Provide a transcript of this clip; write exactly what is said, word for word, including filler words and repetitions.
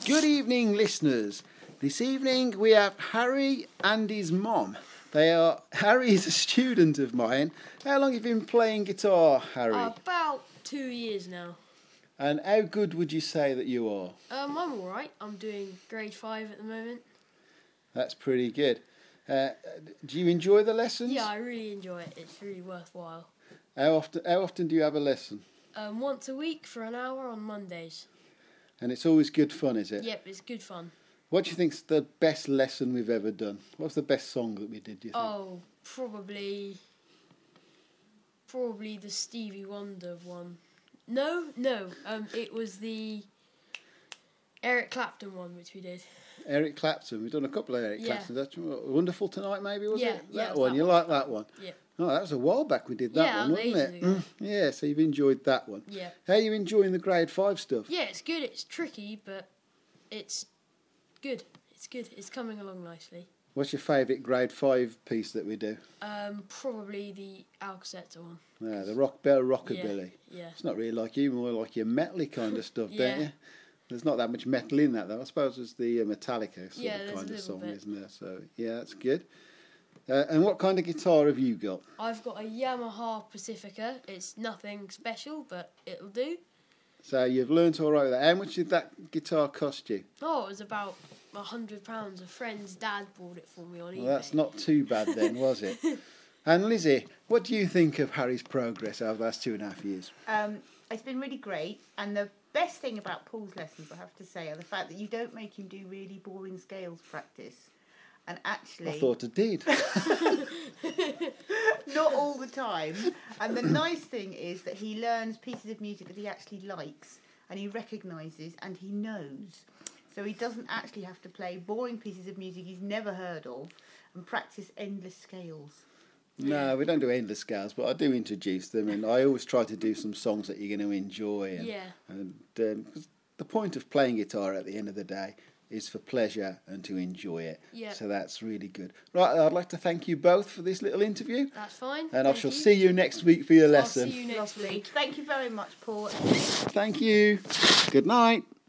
Good evening, listeners. This evening we have Harry and his mom. They are Harry is a student of mine. How long have you been playing guitar, Harry? Uh, about two years now. And how good would you say that you are? Um, I'm all right. I'm doing grade five at the moment. That's pretty good. Uh, do you enjoy the lessons? Yeah, I really enjoy it. It's really worthwhile. How often? How often do you have a lesson? Um, once a week for an hour on Mondays. And it's always good fun, is it? Yep, it's good fun. What do you think's the best lesson we've ever done? What's the best song that we did, do you think? Oh, probably, probably the Stevie Wonder one. No, no. Um, it was the Eric Clapton one, which we did. Eric Clapton. We've done a couple of Eric Yeah. Claptons. That's Wonderful Tonight, maybe, was Yeah, it? yeah, That it was one. that you one. like that one? Yeah. Oh, that was a while back we did that Yeah, one, that was wasn't it? ages ago. Mm, yeah, so you've enjoyed that one. Yeah. How are you enjoying the grade five stuff? Yeah, it's good. It's tricky, but it's good. It's good. It's coming along nicely. What's your favourite grade five piece that we do? Um, probably the Alcacetta one. Yeah, the Rock Bell Rockabilly. Yeah, yeah. It's not really like you, more like your metal-y kind of stuff, Yeah. don't you? There's not that much metal in that, though. I suppose it's the uh, Metallica sort Yeah, of there's kind a of little song, bit. isn't there? So, yeah, that's good. Uh, and what kind of guitar have you got? I've got a Yamaha Pacifica. It's nothing special, but it'll do. So you've learnt all right with that. How much did that guitar cost you? Oh, it was about a hundred pounds. A friend's dad bought it for me on eBay. Well, that's not too bad then, was it? And Lizzie, what do you think of Harry's progress over the last two and a half years? Um, it's been really great, and the best thing about Paul's lessons, I have to say, are the fact that you don't make him do really boring scales practice. And actually, I thought it did. not all the time. And the nice thing is that he learns pieces of music that he actually likes, and he recognises, and he knows. So he doesn't actually have to play boring pieces of music he's never heard of and practice endless scales. No, we don't do endless scales, but I do introduce them, and I always try to do some songs that you're going to enjoy. And, Yeah. And um, 'cause the point of playing guitar at the end of the day is for pleasure and to enjoy it. Yeah. So that's really good. Right, I'd like to thank you both for this little interview. That's fine. And I Thank shall you. see you next week for your I'll lesson. see you next Lovely. week. Thank you very much, Paul. Thank you. Good night.